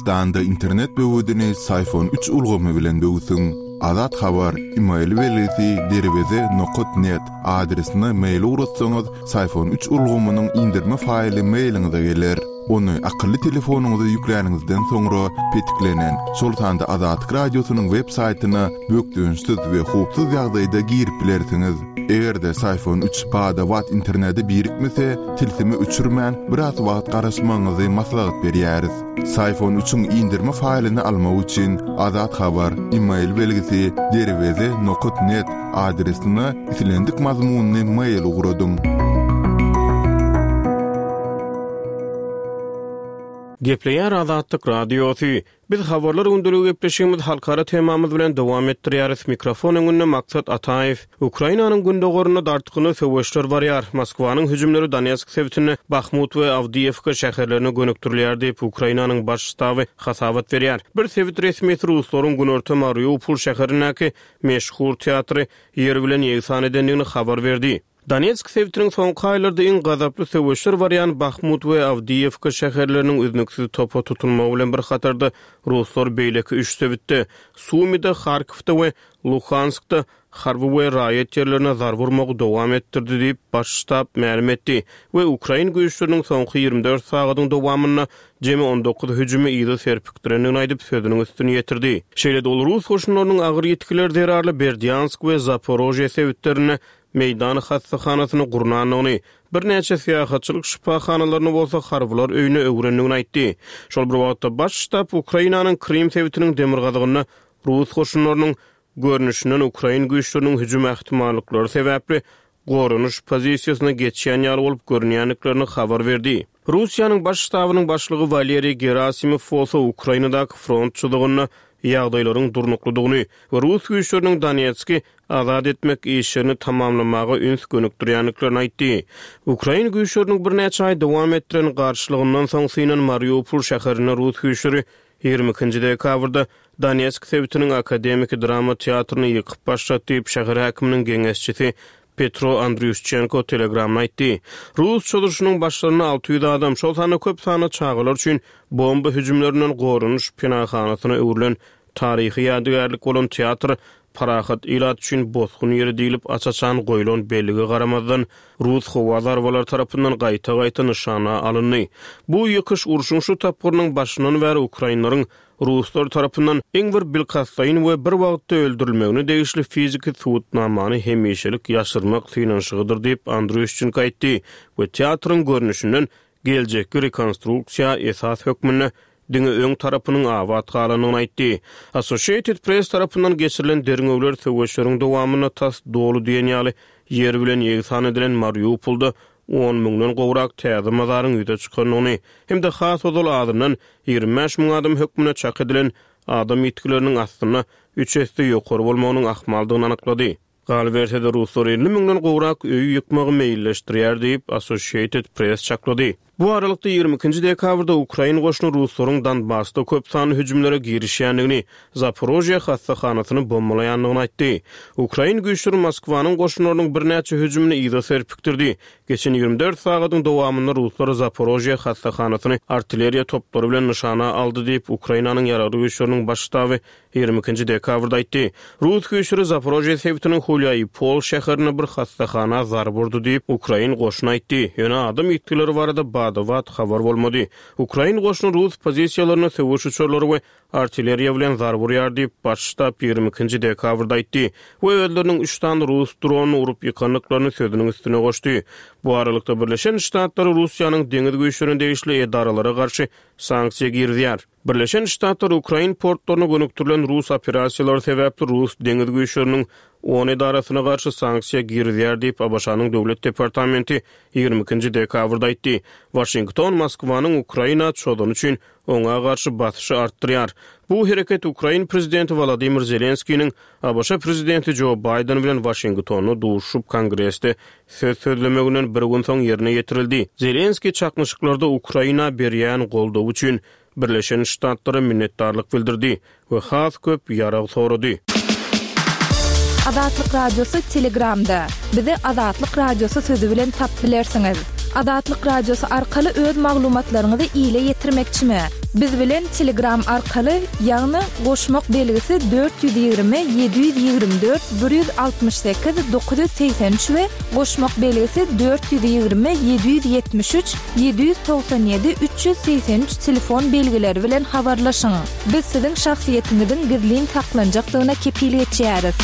Türkmenistanda internet böwüdini iPhone 3 ulgamy bilen böwüsüň. Azat habar email welisi derweze.net adresine mail urutsaňyz iPhone 3 ulgamynyň indirme faýly mailiňize geler. Onu akıllı telefonuňyza ýüklenýänizden soňra petiklenen Sultanda Azat radiosynyň web saýtyna bökdüňsiz we hupsuz ýagdaýda girip bilersiňiz. Egerde iPhone 3 pada watt interneti birikmese, tilsimi uçurman biraz wagt garaşmaňyzy maslahat berýäris. iPhone 3'ün indirme faýlyny almak üçin Azat habar email belgisi derweze.net adresine itilendik mazmunny mail ugrudum. Gepleýär Azatlyk radiosy. Biz habarlar öndürüp gepleşýärmiz halkara temamyz bilen dowam etdirýäris. Mikrofon öňünde Maksat Ataýew. Ukrainanyň gündogaryna dartygyny söwüşler barýar. Moskwanyň hüjümleri Donetsk sewtini Bakhmut we Avdiivka şäherlerine gönükdirilýär diýip Ukrainanyň baş ştaby hasawat berýär. Bir sewit resmiýeti Ruslaryň Günorta Mariupol şäherindäki meşhur teatry ýer bilen ýegsan edenligini habar berdi. Donetsk sewtiniň soňky aýlarda iň gazaply söwüşler barýan Bakhmut we Avdiivka şäherleriniň üzünksiz topa tutulmagy bilen bir hatarda Ruslar beýleki 3 sewitde Sumida, Kharkivda we Luhanskda harby we raýat ýerlerine zar vurmagy dowam etdirdi diýip baş ştab ma'lum etdi we Ukraina güýçleriniň soňky 24 sagatyň dowamyna jemi 19 hüjümi ýygy serpikdirenini aýdyp sözüniň üstüne ýetirdi. Şeýle dol Rus goşunlarynyň agyr ýetkileri derarly Berdyansk we Zaporojye sewitlerine meýdan hassahanasyny gurnanyny, bir näçe syýahatçylyk şifahanalaryny bolsa harbylar öýüne öwrendigini aýtdy. Şol bir wagtda baş ştab Ukrainanyň Krim sewitiniň demirgazygyny Rus goşunlarynyň görnüşinden Ukraina güýçleriniň hüjüm ähtimallyklary sebäpli gorunuş pozisiýasyna geçýän ýaly bolup görünýänliklerini habar berdi. Russiýanyň baş ştabynyň başlygy Valeriy Gerasimov bolsa Ukrainadaky frontçylygyny ýagdaýlaryň durnuklydygyny we Rus güýçleriniň Donetski azad etmek işini tamamlamagy üns gönükdirýänliklerini aýtdy. Ukraina güýçleriniň bir näçe aý dowam etdiren garşylygyndan soň synan Mariupol şäherine Rus güýçleri 22-nji dekabrda Donetsk sewtiniň akademik drama teatryny ýykyp başlatdy diýip şäher häkiminiň geňeşçisi Petro Andriuschenko telegramda aýtdy. Rus çoluşynyň başlaryna 600 adam, şol sany köp sany çağılar üçin bomba hüjümlerinden gorunuş pinahanasyna öwrilen taryhy ýadygärlik bolan teatr parahat ilat üçin bozgun ýeri diýilip açaçan goýulan belligi garamazdan Rus howa zarbalar tarapyndan gaýta-gaýta nyşana alyndy. Bu ýykyş uruşyň şu tapgyrynyň başyndan bäri Ukrainalaryň Ruslar tarapyndan eň bir bilkastaýyn we bir wagtda öldürilmegini degişli fiziki suwutnamany hemişelik ýaşyrmak synanşygydyr diýip Andriuschenko aýtdy we teatrın görnüşinden geljekki rekonstruksiýa esas hökmüne diňe öň tarapynyň awat galanyny aýtdy. Associated Press tarapyndan geçirilen derňöwler söwüşleriň dowamyna tas dolu diýen ýaly ýer bilen ýegsan edilen Mariupolda 10 miňden gowrak täze mazaryň ýüze çykanyny hem de has odul adamdan 25 miň adam hökmüne çak edilen adam ýetkileriniň aslynda 3 esde ýokary bolmagynyň ahmaldygyny anyklady. Galbertede Ruslar 50 miňden gowrak öýü ýykmagy meýilleşdirýär diýip Associated Press çaklady. Bu aralykda 22-nji dekabrda Ukraina goşuny Ruslaryň Donbassda köp sany hüjümlere girişýänligini, Zaporojye hassahanasyny bombalaýanlygyny aýtdy. Ukraina güýçleri Moskwanyň goşunlarynyň bir näçe hüjümini ýygy serpikdirdi. Geçen 24 sagatyň dowamynda Ruslar Zaporojye hassahanasyny artilleriýa toplary bilen nyşana aldy diýip Ukrainanyň ýarary güýçleriniň baş ştaby 22-nji dekabrda aýtdy. Rus güýçleri Zaporojye sewtiniň Hulyapol şäherine bir hassahana zar burdy diýip Ukraina goşuny aýtdy. Ýöne adam ýetkileri barada Wat habar bolmady. Ukraina goşuny Rus pozisiýalaryna söwüş uçurlary we artilleriýa bilen zar burýar diýip baş ştab 22-nji dekabrda aýtdy. We öldürniň 3 tane Rus dronyny urup ýykanlyklaryny sözüniň üstüne goşdy. Bu aralykda Birleşen Ştatlary Russiýanyň deňiz güýçlerine degişli edarlara garşy sanksiýa girýär. Birleşen Ştatlar Ukraina portlaryna gönüktirilen Rus operasiýalary sebäpli Rus deňiz güýçleriniň 10 edarasyna garşy sanksiýa girýär diýip ABŞ-nyň döwlet departamenti 22-nji dekabrda aýtdy. Washington Moskwanyň Ukraina çodun üçin oňa garşy basyşy artdyrýar. Bu hereket Ukraina prezidenti Volodymyr Zelenskiýiň ABŞ prezidenti Joe Biden bilen Washingtonu duşup kongresde söz sözlemeginden bir gün soň ýerine ýetirildi. Zelenskiy çaknyşyklarda Ukraina berýän goldaw üçin Birleşen Ştatlara minnetdarlyk bildirdi we has köp ýarag sorady. Azatlyk radiosu Telegramda. Bizi Azatlyk radiosu sözü bilen tap bilersiňiz. Adatlyk radiosu arkaly öz maglumatlaryňyzy ýyle ýetirmekçimi? Biz bilen Telegram arkaly ýagny goşmak belgisi 420 724 168 983 we goşmak belgisi 420 773 797 383 telefon belgileri bilen habarlaşyň. Biz siziň şahsiýetiňizin gizlin saklanjakdygyna kepillik etýäris.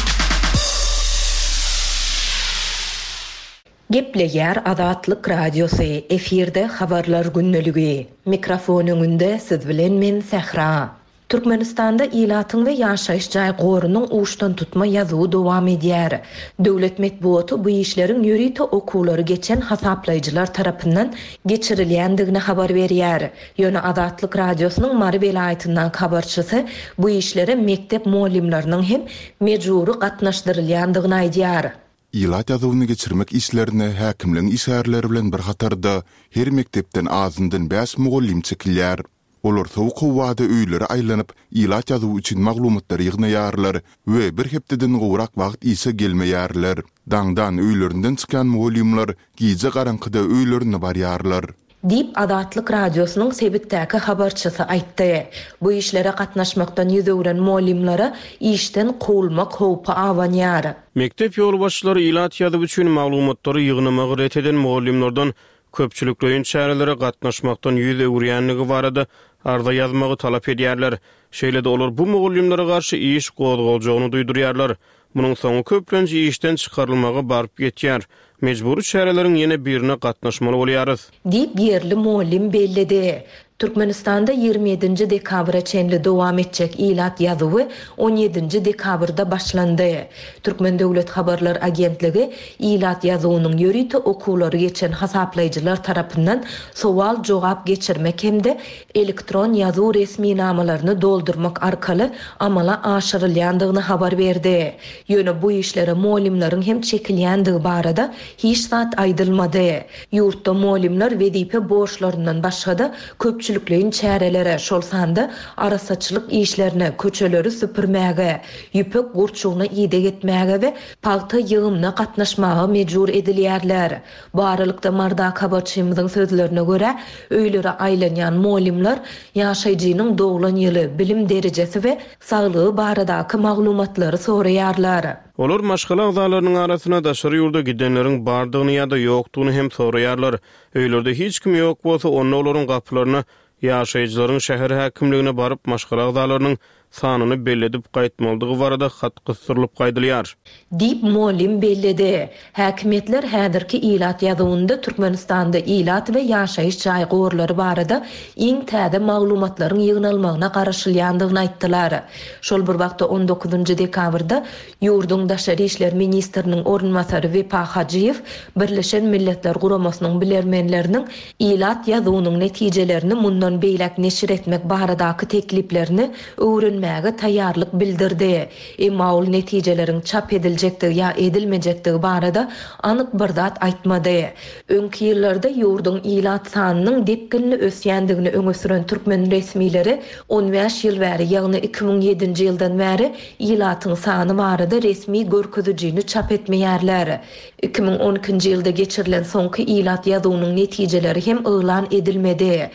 Gepleýär Adatlyk radiosu efirde habarlar günneligi. Mikrofon öňünde siz bilen men Sehra. Türkmenistanda ilatyň we ýaşaýyş jaý gorunyň uşdan tutma ýazygy dowam edýär. Döwlet medeniýeti bu işleriň ýörite okulary geçen hasaplaýjylar tarapyndan geçirilýändigini habar berýär. Ýöne Adatlyk radiosynyň Mary welaýatyndan habarçysy bu işlere mektep muallimlarynyň hem mejburi gatnaşdyrylýandygyny aýdýar. İlat ýazywyny geçirmek işlerini häkimliň işgärleri bilen bir hatarda her mektepden azyndan 5 muallim çekilýär. Olar sowuk wada öýlere aýlanyp ilat ýazywy üçin maglumatlar ýygnaýarlar we bir hepdeden gowrak wagt ise gelmeýärler. Daňdan öýlerinden çykan muallimler gize garankyda öýlerini barýarlar. Dip Adatlyk radiosynyň sebitdäki habarçysy aýtdy. Bu işlere gatnaşmakdan ýüzüren muallimlere işden gowulmak howpy awanýar. Mektep ýolbaşçylary ilat ýazywy üçin maglumatlary ýygnamagy ret eden muallimlerden köpçüliklerin çärelere gatnaşmakdan ýüzürenligi barada arda ýazmagy talap edýärler. Şeýle-de olar bu muallimlere garşy iş gozgaljagyny duýdurýarlar. Munyň soňy köplenji işden çykarylmagy baryp ýetýär. Mejburi çäreleriň ýene birine gatnaşmaly bolýarys. Dip yerli muallim bellidi. Türkmenistanda 27 dekabra çenli dowam etjek ilat ýazywy 17 dekabrda başlandy. Türkmen Döwlet Habarlar Agentligi ilat ýazywynyň ýörite okulary geçen hasaplaýjylar tarapyndan sowal jogap geçirmek hemde elektron ýazyw resminamalaryny doldurmak arkaly amala aşyrylýandygyny habar berdi. Ýöne bu işlere muallimleriň hem çekilýändigi barada hiç zat aýdylmady. Ýurtda muallimler wezipe borçlaryndan başga köpçülüklerin çärelere şol sanda arasaçylyk işlerine köçeleri süpürmäge, ýüpek gurçugyny ýyda getmäge we palta ýygymyna gatnaşmagy mejbur edilýärler. Baralykda mardak habarçymyzyň sözlerine görä, öýlere aýlanýan muallimler ýaşaýjynyň doglan ýyly, bilim derejesi we saglygy baradaky maglumatlary soraýarlar. Olar maşgala agzalarynyň arasyna daşary ýurda gidenleriň bardygyny ýa-da ýokdugyny hem soraýarlar. Öýlerde hiç kim ýok bolsa, onda olaryň gapylaryna ýaşaýjylaryň şäher häkimligine baryp maşgala agzalarynyň sanyny belledip gaýtmalydygy barada hat gysyrylyp gaýdylýar. Dip muallim belledi. Häkimetler häzirki ilat ýazywynda Türkmenistanda ilat we ýaşaýyş jaý gorlary barada iň täze maglumatlaryň ýygnalmagyna garaşylýandygyny aýtdylar. Şol bir wagtda 19 dekabrda ýurduň daşary işler ministriniň ornmasary Wepa Hajiýew Birleşen Milletler Guramasynyň bilermenleriniň ilat ýazywynyň netijelerini mundan beýlek neşir etmek baradaky tekliplerini öwrenmäge taýýarlyk bildirdi. Emma ol netijeleriň çap ediljekdigi ýa edilmejekdigi barada anyk bir zat aýtmady. Öňki ýyllarda ýurduň ilat sanynyň depkinli ösýändigini öňe süren türkmen resmileri 15 ýyl bäri, ýagny 2007-nji ýyldan bäri ilatyň sany barada resmi görkezijini çap etmeýärler. 2012-nji ýylda geçirilen soňky ilat ýazywynyň netijeleri hem elan edilmedi.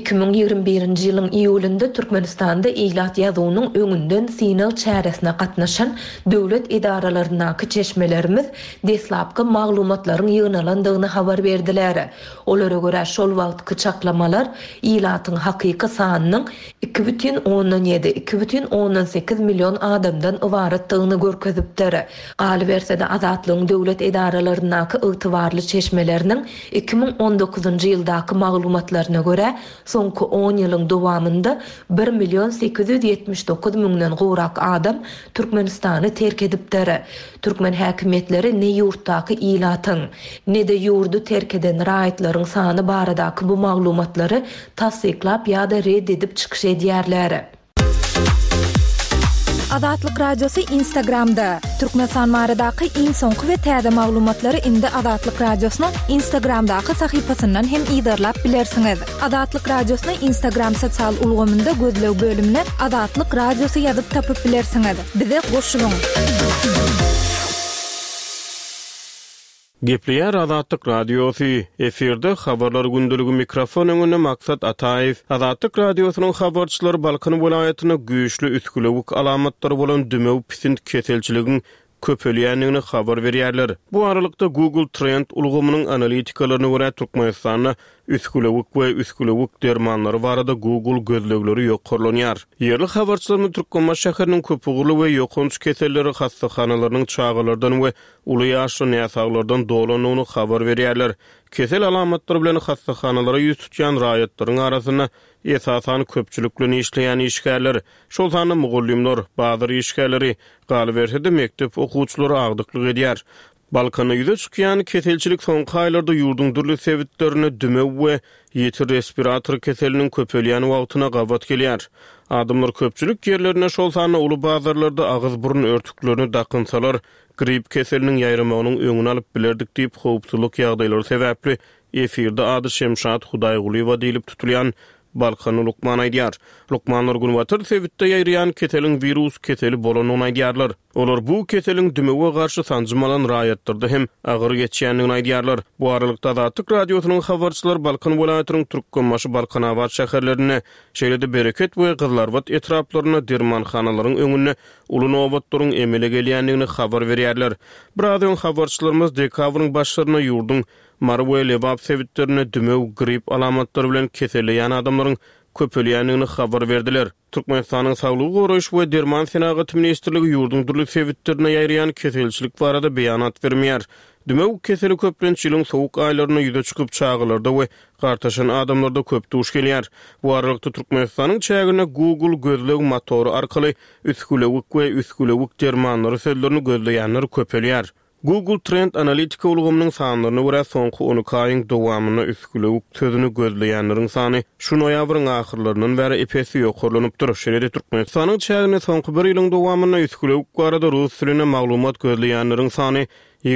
2021-nji ýylyň iýulynda Türkmenistanda ilat ýazywynyň öňünden signal çäresine gatnaşan döwlet idaralarynyňky çeşmelerimiz deslapky maglumatlaryň ýygnalandygyny habar berdiler. Olara görä şol wagtky çaklamalar ilatyň hakyky sanynyň 2,17-2,18 million adamdan ibaratdygyny görkezipdir. Galy bersede azatlygyň döwlet idaralarynyňky ygtybarly çeşmeleriniň 2019-njy ýyldaky maglumatlaryna görä soňky 10 ýylyň dowamında 1.879 miňden gowrak adam Türkmenistany terk edipdir. Türkmen häkimetleri ne ýurtdaky ilatyň, ne de ýurdu terk eden raýatlaryň sany baradaky bu maglumatlary tasdiklap ýa-da red edip çykyş edýärler. Adatlyk radiosu Instagramda. Türkmenistan baradaky iň soňky we täze maglumatlary indi Adatlyk radiosynyň Instagramdaky sahypasyndan hem ýydarlap bilersiňiz. Adatlyk radiosyny Instagram sosial ulgamynda gözlew bölümine Adatlyk radiosu ýazyp tapyp bilersiňiz. Bize goşulyň. Gepleýär Azatlyk Radiosu eferde habarlar gündüligi mikrofon öňünde Maksat Ataev. Azatlyk Radiosynyň habarçylary Balkan welaýatyna güýçli üskülewik alamatlary bolan dümew pisint keselçiligiň köpelýänligini habar berýärler. Bu aralykda Google Trend ulgamynyň analitikalarına görä Türkmenistanda üskülewik we üskülewik dermanlary barada Google gözlegleri ýokarlanýar. Ýerli habarçylaryň Türkmenma şäheriniň köpügüli we ýokunç keselleri hastahanalarynyň çağalardan we uly ýaşly näsaglardan dolanyny habar berýärler. Kesel alamatlary bilen hastahanalara ýüz tutýan raýatlaryň arasynda esasan köpçülükle işleýän işgärler, şol sany mugallimler, bazı işgärleri galy bersede mektep okuwçylary agdyklyk edýär. Balkana ýüze çykýan keselçilik soňky aýlarda ýurduň durly sebitlerine dümew we ýetir respirator keseliniň köpelýän wagtyna gabat gelýär. Adamlar köpçülük ýerlerine şol sany uly bazarlarda agyz burun örtüklerini dakynsalar, grip keseliniň ýaýramagynyň öňüni alyp bilerdik diýip howpsuzlyk ýagdaýlary sebäpli efirde ady Şemşat Hudaýgulywa diýilip tutulýan Balkan Lukman aýdýar. Lukmanlar günwatyr sebitde ýaýrayan keselin virus keseli bolanyny aýdýarlar. Olar bu keselin dümewe garşy sanjymalan raýatlarda hem agyr geçýändigini aýdýarlar. Bu aralykda Azatlyk Radiosynyň habarçylary Balkan welaýatynyň Türkmenmaşy Balkanawat şäherlerine, şeýlede Bereket we Gızlarwat etraplaryna dermanhanalaryň öňüne uly nowbatlaryň emele gelýändigini habar berýärler. Birazdan habarçylarymız dekabryň başlaryna ýurduň Marwe lebap sebitlerine dümew grip alamatlary bilen keselýän adamlaryň köpelýänligini habar berdiler. Türkmenistanyň Saglyk goraýyş we derman senagat ministrligi ýurduň durly sebitlerine ýaýrayan keselçilik barada beýanat bermeýär. Dümew keseli köplenç ýylyň sowuk aýlaryna ýüze çykyp çağılarda we gartaşan adamlarda köp duş gelýär. Bu aralykda Türkmenistanyň çägine Google gözleg motory arkaly üskülewik we üskülewik dermanlary sözlerini gözleýänler köpelýär. Google Trend analitika ulgamynyň sanlaryna görä soňky 12 aýyň dowamyna üskülewik sözüni gözleýänleriň sany şu noýabryň ahyrlarynyň bäri epesi ýokarlanypdyr. Şeýle Türkmenistanyň çägine soňky 1 ýylyň dowamyna üskülewik barada rus diline maglumat gözleýänleriň sany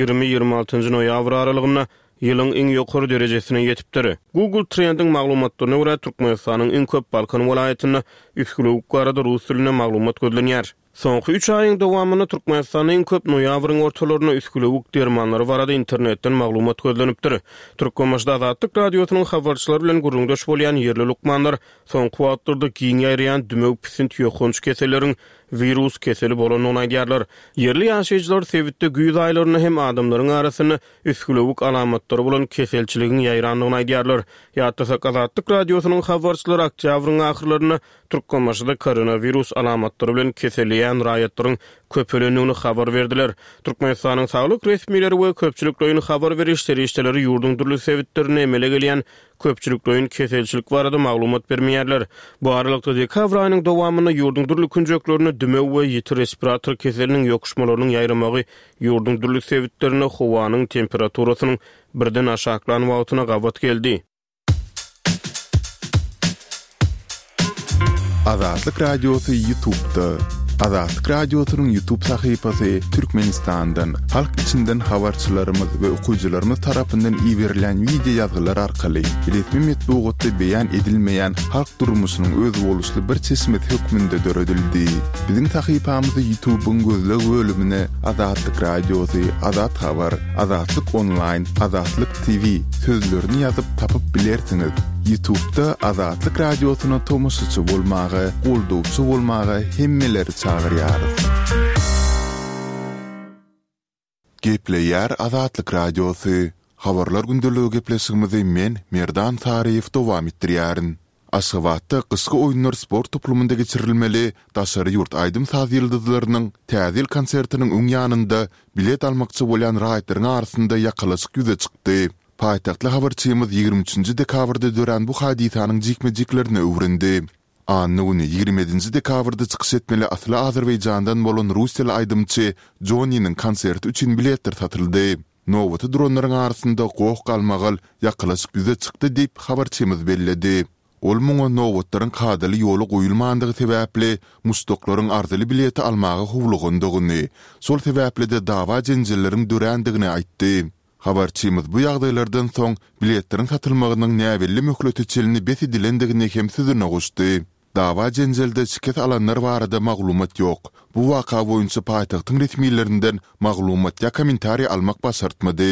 20-26 noýabr aralygynda ýylyň iň ýokary derejesine ýetipdir. Google Trend'in maglumatlaryna görä Türkmenistanyň iň köp Balkan welaýatyna üskülewik barada rus diline maglumat gözlenýär. Soňky 3 aýyň dowamyna Türkmenistanyň köp noýabryň ortalaryna üskülewik dermanlary barada internetden maglumat gözlenipdir. Türkmenmaşda Azatlyk Radiosynyň habarçylary bilen guruldaş bolýan ýerli lukmanlar soňky wagtlarda giň ýaýrayan dümew pisint ýokunç keseleriň virus keseli bolanyny aýdýarlar. Ýerli ýaşaýjylar sebitde güýz aýlaryna hem adamlaryň arasyna üskülewik alamatlary bolan keselçiligiň ýaýranlygyny aýdýarlar. Ýa-da Azatlyk Radiosynyň habarçylary oktýabryň ahyrlaryna Türkmenmaşda koronavirus alamatlary bilen keselýän raýatlaryň köpelenigini habar berdiler. Türkmenistanyň saglyk resmiýetleri we köpçüliklerini habar beriş serişdeleri ýurduň durly sebitlerine emele gelýän köpçüliklerin keselçilik barada maglumat bermeýärler. Bu aralykda dekabr aýynyň dowamyna ýurduň durly künjeklerini dümew we ýetir respirator keseliniň ýokuşmalarynyň ýaýramagy ýurduň durly sebitlerine howanyň temperaturasynyň birden aşaklanan wagtyna gabat geldi. Azatlyk Radiosu YouTube'da. Azatlyk Radiosynyň YouTube sahypasy Türkmenistandan, halk içinden habarçylarymyz we okuwçylarymyz tarapyndan ýiberilen video ýazgylar arkaly resmi metbuatda beýan edilmeýän halk durmuşynyň öz boluşly bir çeşmet hökmünde döredildi. Biziň sahypamyzy YouTube'un gözleg bölümine Azatlyk Radiosu, Azat Habar, Azatlyk Online, Azatlyk TV sözlerini ýazyp tapyp bilersiňiz. YouTube'da Azatlyk Radiosyna tomoşaçy bolmagy, goldowçy bolmagy hemmeleri çağırýar. Gepleýär Azatlyk Radiosu. Habarlar gündüligi gepleşigimizi men Merdan Tariýew dowam etdirýärin. Aşgabatda kışky oýunlar sport toplumunda geçirilmeli daşary ýurt aýdym saz ýyldızlarynyň täzil konsertiniň öň ýanynda bilet almakçy bolan raýatlaryň arasynda ýakalaşyk ýüze çykdy. Paýtaktly habarçymyz 23 dekabrda dören bu hadisanyň jikmejiklerini öwrendi. Anyny 27 dekabrda çykyş etmeli asly Azerbaýjandan bolan russiýaly aýdymçy Jonynyň konserti üçin biletler satyldy. Nowaty dronlaryň arasynda gowuk galmagal ýakalaşyk ýüze çykdy diýip habarçymyz belledi. Ol muňa nowatlaryň kadaly ýoly goýulmandygy sebäpli mustoklaryň arzaly bileti almagy howlugundygyny, şol sebäpli de dawa jenjelleriň dörendigini aýtdy. Habarçymyz bu ýagdaýlardan soň biletlerin satylmagynyň näbelli möhletçilini besidilendigini hem sözüne goşdy. Dawa jenjelde şirket alanlar barada maglumat ýok. Bu waka boýunça paýtagtyň resmiýetlerinden maglumat ýa kommentari almak başartmady.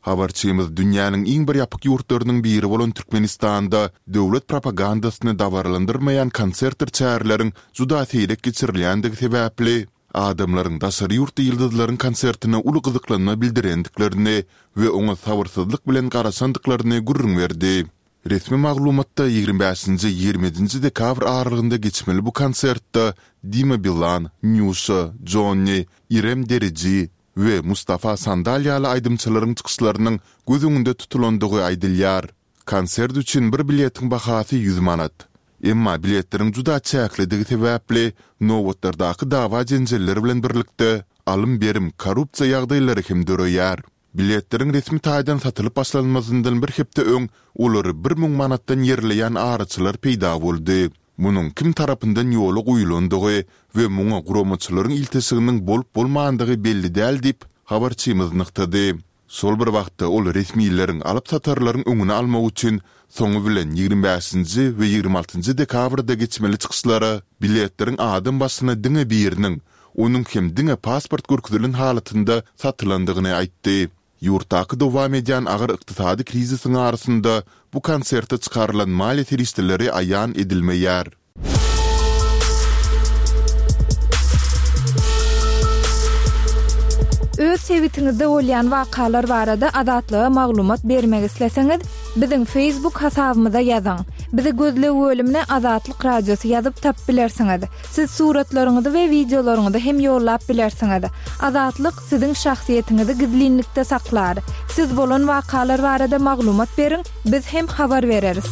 Habarçymyz dünýäniň iň bir ýapyk ýurtlarynyň biri bolan Türkmenistanda döwlet propagandasyny dawarlandyrmaýan konserter çärleriň juda seýlek geçirilýändigi sebäpli adamlaryň daşary ýurt ýyldyzlaryň konsertine uly gyzyklanma bildirendiklerini we oňa sabyrsyzlyk bilen garaşandyklaryny gurrun berdi. Resmi maglumatda 25-20 dekabr aralygynda geçmeli bu konsertde Dima Bilan, Nusha, Johnny, İrem Derici we Mustafa Sandalyaly aýdymçylaryň çykyşlarynyň göz öňünde tutulandygy aýdylýar. Konsert üçin bir biletiň bahasy 100 manat. Emma biletleriň juda çäklidigi sebäpli Nowotlardaky dawa jenjelleri bilen birlikde alym berim korrupsiýa ýagdaýlary hem döreýär. Biletleriň resmi taýdan satylyp başlanmazyndan bir hepde öň olary 1000 manatdan ýerleýän araçylar peýda boldy. Munyň kim tarapyndan ýoly goýulandygy we muňa guramaçylaryň iltisiginiň bolup bolmagandygy belli däl diýip habarçymyz nyktady. Sol bir wagtda ol resmiýetlerin alyp satarlaryň öňüne almak üçin soňu bilen 25-nji we 26-njy dekabrda geçmeli çykyşlary biletleriň adam başyna diňe biriniň onuň hem diňe pasport gürküdilen halatynda satylandygyny aýtdy. Yurtaky dowam edýän agyr ykdysady krizisiň arasynda bu konsertde çykarylan maliýet teristileri aýan edilmeýär. Öz sebitiňizde bolýan wakalar barada adatlyga maglumat bermek isleseňiz, biziň Facebook hasabymyza ýazyň. Bizi gözlep bölümine Azatlyk Radiosu ýazyp tap bilersiňiz. Siz suratlaryňyzy we videolaryňyzy hem ýollap bilersiňiz. Azatlyk siziň şahsiýetiniňizi gizlinlikde saklar. Siz bolan wakalar barada maglumat beriň, biz hem habar bereriz.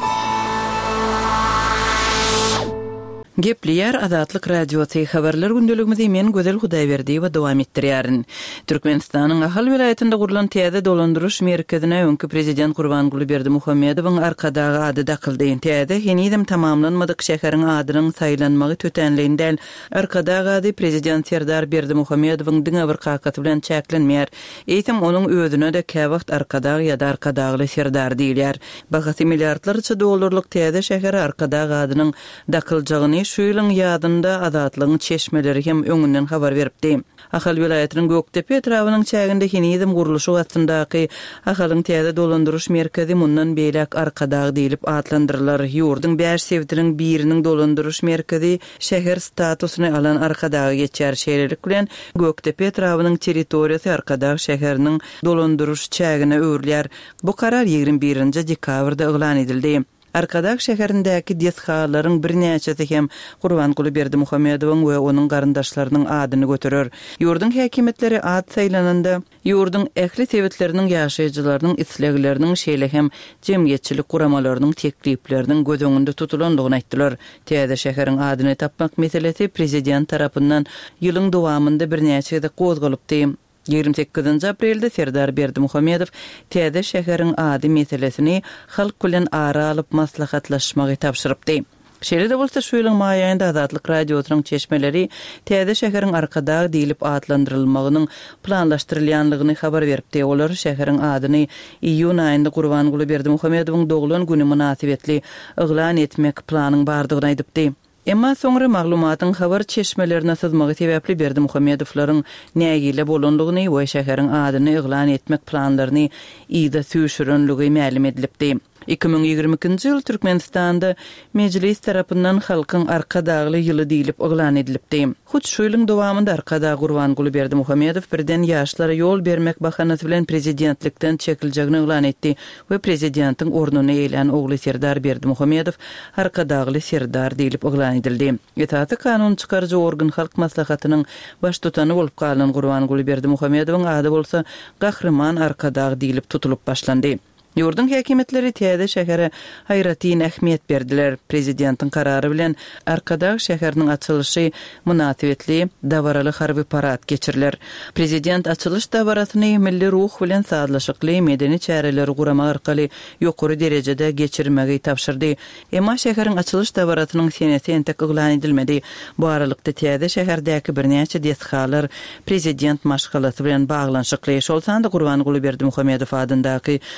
Gepliyar Azatlyk Radiosu habarlar gündeligimizi men Gözel Hudaýberdi we dowam etdirýärin. Türkmenistanyň Ahal vilayetinde gurulan täze dolandyryş merkezine öňkü prezident Gurbanguly Berdimuhammedowyň arkadagy ady dakyldyň. Täze henidem tamamlanmadyk şäheriň adynyň saýlanmagy tötenliginde arkadagy ady prezident Serdar Berdimuhammedowyň diňe bir kakaty bilen çäklenmeýär. Eýsem onuň özüne de käwagt arkadagy ýa-da arkadagy Serdar diýilýär. Bahasy milliardlarça dollarlyk täze şäheri arkadagy adynyň dakyljagyny şu ýylyň ýadynda Azatlygyň çeşmeleri hem öňünden habar beripdi. Ahal vilayetiniň Göktepe etrawynyň çäginde henidem guruluşy wagtyndaky ahalyň täze dolandyryş merkezi mundan beýlek arkadagy diýilip adlandyrylar. Ýurdun 5 sebitiniň biriniň dolandyryş merkezi şäher statusyny alan arkadagy geçer şeýlelik bilen Göktepe etrawynyň territoriýasy arkadagy şäheriniň dolandyryş çägine öwrülýär. Bu karar 21-nji dekabrda eglan edildi. Arkadak şäherindäki diyetxalaryň birnäçesi hem Gurbanguly Berdimuhammedowyň we onuň garyndaşlarynyň adyny göterer. Ýurdun häkimetleri ad saýlananda ýurdun ähli sebitleriniň ýaşaýjylarynyň islegleriniň şeýle hem jemgyýetçilik guramalarynyň teklipleriniň göz öňünde tutulandygyny aýtdylar. Täze şäheriň adyny tapmak meselesi prezident tarapyndan ýylyň dowamynda birnäçe gozgalypdy. 28 aprelde Serdar Berdimuhammedow täze şäheriň ady meselesini halk bilen ara alyp maslahatlaşmagy tapşyrypdy. Şeýle de bolsa şu ýylyň maýynda Azatlyk Radiosynyň çeşmeleri täze şäheriň arkadagy diýilip adlandyrylmagynyň planlaşdyrylýanlygyny habar beripdi. Olar şäheriň adyny iýun aýynda Gurbanguly Berdimuhammedowyň doglan güni münasibetli eglan etmek planyň bardygyny aýdypdy. Emma soňra maglumatyň habar çeşmelerine sızmagy sebäpli Berdimuhammedowlaryň nägile bolandygyny we şäheriň adyny eglan etmek planlaryny ýa-da süýşürenligi ma'lum edilipdi. 2022-nji ýyl Türkmenistanda mejlis tarapyndan halkyň arkadagly ýyly diýilip eglan edilipdi. Hut şu ýylyň dowamynda arkadagy Gurbanguly Berdimuhammedow birden ýaşlara ýol bermek bahanasy bilen prezidentlikden çekiljeğini eglan etdi we prezidentiň ornuny eýlen ogly Serdar Berdimuhammedow arkadagy Serdar diýilip eglan edildi. Etaty kanun çykarjy organ halk maslahatynyň baş tutany bolup galan Gurbanguly Berdimuhammedowyň ady bolsa Gahrman arkadagy diýilip tutulup başlandy. Ýurdun häkimetleri täze şähere haýratyn ähmiýet berdiler. Prezidentiň karary bilen arkadagy şäheriniň açylyşy münasibetli dawaraly harby parat geçiriler. Prezident açylyş dawarasyny milli ruh bilen sadlaşykly medeni çäreleri gurama arkaly ýokary derejede geçirmegi tapşyrdy. Emma şäheriň açylyş dawarasynyň senesi entek eglan edilmedi. Bu aralykda täze şäherdäki birnäçe diyetxalar prezident maşgalasy bilen baglanşykly. Şol sanda Gurbanguly Berdimuhammedow adyndaky çagy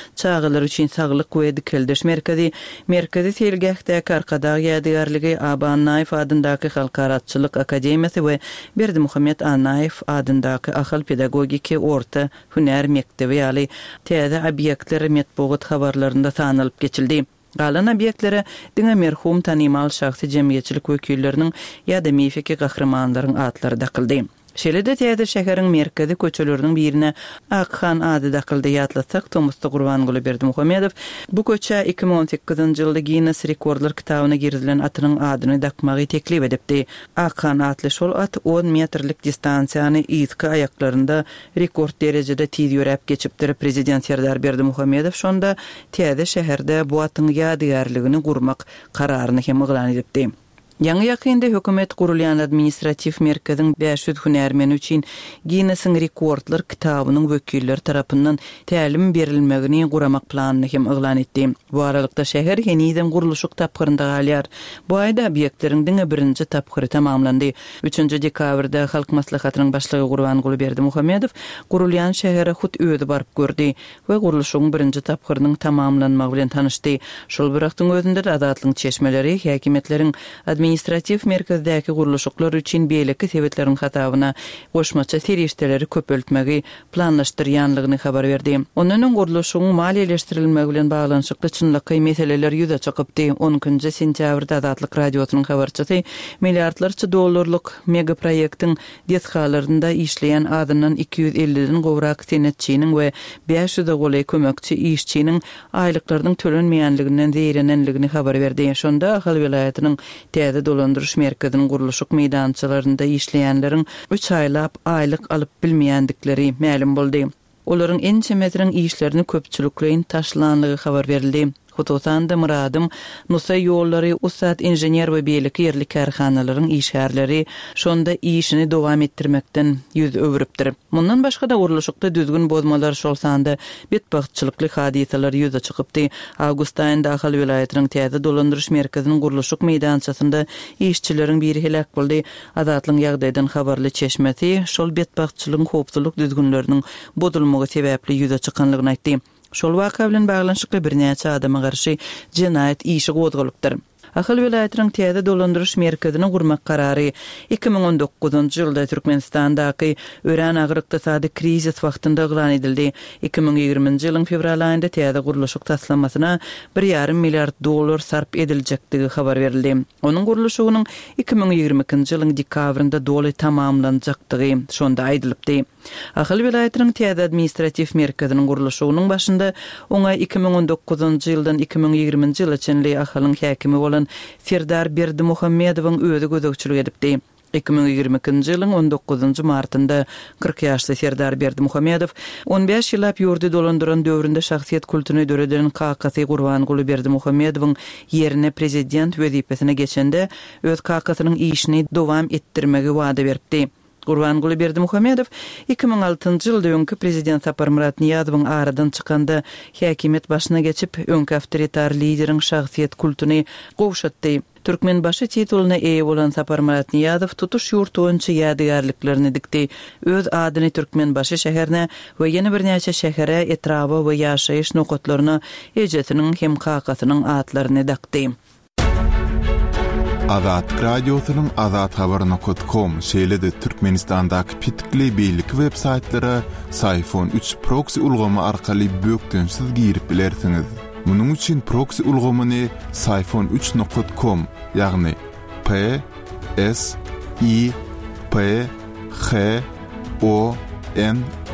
ýagylar üçin saglyk we dikeldeş merkezi selgähdäki arkadagy ýadygarlygy Aban Naif adyndaky halkaratçylyk akademiýasy we Berdimuhammed Anaýew adyndaky ahal pedagogiki orta hünär mektebi ýaly täze obýektler metbuat habarlarynda tanylyp geçildi. Galan obýektlere diňe merhum tanymal şahsy jemgyýetçilik wekilleriniň ýa-da mifiki gahrmanlaryň atlary dakyldy. Şeýle-de täze şäheriň merkezi köçeleriniň birine Akhan ady dakyldy ýatlatsak, Tomusda Gurbanguly Berdimuhammedow bu köçe 2018-nji ýylda Guinness Rekordlar kitabyna girilen atynyň adyny dakmagy teklip edipdi. Akhan atly şol at 10 metrlik distansiýany ýytky ayaklarynda rekord derejede tiz ýörep geçipdir. Prezident Serdar Berdimuhammedow şonda täze şäherde bu atyň ýadygarlygyny gurmak kararyny hem eglan edipdi. Ýangy ýakynda hökümet gurulýan administrativ merkeziň 500 hünärmen üçin Guinness Rekordlar kitabynyň wekilleri tarapyndan tälim berilmegini guramak planyny hem eglan etdi. Bu aralykda şäher ýeniden guruluşyk tapgyrynda galýar. Bu aýda obýektleriň diňe birinji tapgyry tamamlandy. 3-nji dekabrda Halk Maslahatynyň başlygy Gurbanguly Berdimuhammedow gurulýan şähere hut öýde baryp gördi we guruluşyň birinji tapgyrynyň tamamlanmagy bilen tanyşdy. Şol bir wagtyň özünde adatlyň çeşmeleri häkimetleriň administrativ merkezdäki guruluşyklar üçin beýleki sebetleriň hatabyna goşmaça serişdeleri köpeltmegi planlaşdyrýanlygyny habar berdi. Onuň guruluşynyň maliýeleşdirilmegi bilen baglanyşykly çynlyky meseleler ýüze çykypdy. 10-njy sentýabrda Adatlyk radiosynyň habarçysy milliardlarça dollarlyk mega proýektiň detgalarynda işleýän adından 250-den gowrak senetçiniň we 500-de golay kömekçi işçiniň aýlyklarynyň tölenmeýänliginden zeýrenenligini habar berdi. Şonda Ahal welaýatynyň täze dolandyryş merkeziniň guruluşyk meýdançylarynda işleýänleriň 3 aýlap aýlyk alyp bilmeýändikleri ma'lum boldy. Olaryň en çemetiriň işlerini köpçülikleýin taşlanlygy habar berildi. Hutusan da Muradım, Nusa ýollary, usat inženýer we beýleki ýerlik karhanalaryň işgärleri şonda işini dowam etdirmekden ýüz öwrüpdir. Mundan başga da guruluşykda düzgün bozmalar şolsanda betbaxtçylykly hadiseler ýüze çykypdy. Awgust aýynda Ahal welaýatynyň täze dolandyryş merkeziniň guruluşyk meýdançasynda işçileriň biri helak boldy. Adatlyň ýagdaýdan habarly çeşmesi şol betbaxtçylygyň hopsuzlyk düzgünleriniň bozulmagy sebäpli ýüze çykanlygyny aýtdy. Şol waka bilen baglanşykly bir näçe adama garşy jinayet işi gozgulypdyr. Ahal welaýatynyň täze dolandyryş merkezini gurmak karary 2019-njy ýylda Türkmenistandaky ören agyr ykdysady krizis wagtynda eglan edildi. 2020-njy ýylyň fevral aýynda täze guruluşyk taslamasyna $1,5 milyard sarp ediljekdigi habar berildi. Onuň guruluşynyň 2022-njy ýylyň dekabrynda doly tamamlanjakdygy şonda aýdylypdy. Ahal welaýatynyň täze administrativ merkeziniň guruluşynyň başynda oňa 2019-njy ýyldan 2020-njy ýyla çenli ahalyň häkimi bolan Serdar Berdimuhammedowyň özü gözegçilik edipdi. 2022-njy ýylyň 19-njy martynda 40 ýaşly Serdar Berdimuhammedow 15 ýyllap ýurdy dolandyran döwründe şahsiýet kulturyny döreden kakasy Gurbanguly Berdimuhammedowyň ýerine prezident wezipesine geçende öz kakasynyň işini dowam etdirmegi wada berdi. Gurbanguly Berdimuhammedow 2006-njy ýylda öňkü prezident Sapar Murat Niýazowyň aradan çykanda häkimet başyna geçip öňkü awtoritar lideriň şahsiýet kulturyny gowşatdy. Türkmen başı tituluny eýe bolan Sapar Murat Niýazow tutuş ýurtuňça ýadygarlyklarını dikdi. Öz adyny Türkmen başı şäherine we ýene bir näçe şähere, etraba we ýaşaýyş nokatlaryna ejetiniň hem kakasynyň atlaryny dakdy. Azat radiosynyň azathabar.com şeýle-de Türkmenistandaky pitikli beýleki websaytlara Sayfon 3 proxy ulgamy arkaly bökdensiz girip bilersiňiz. Munuň üçin proxy ulgamyny sayfon3.com ýagny p s i p h o n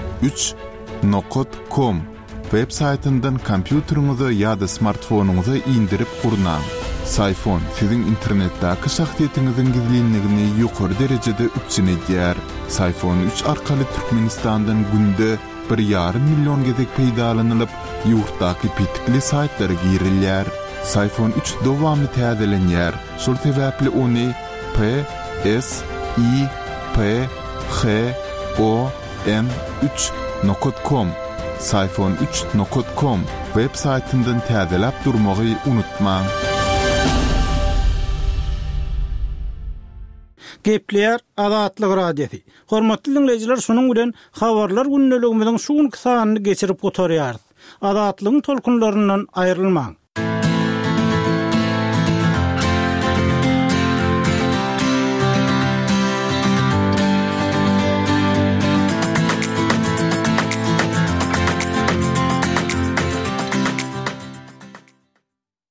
3.com websaytyndan kompýuteriňize ýa-da smartfonuňyza indirip gurnaň. Sayfon sizin internetdäki şahsiýetiňiziň gizlinligini ýokary derejede üçinedýär. Sayfon 3 arkaly Türkmenistandan günde 1,5 milyon gezek peýdalanylyp, ýurtdaky pitikli saytlara girilýär. Sayfon 3 dowamy täzelenýär. Şol sebäpli ony p s i p h o n 3.com sayfon3.com websaytyndan täzelep durmagy unutmaň. Gepler Adatlyk radiosi. Hormatly dinleyijiler, şonuň bilen habarlar günneligimiziň şu sanyny geçirip gotarýar. Azatlığın tolkunlarından ayrılmaň.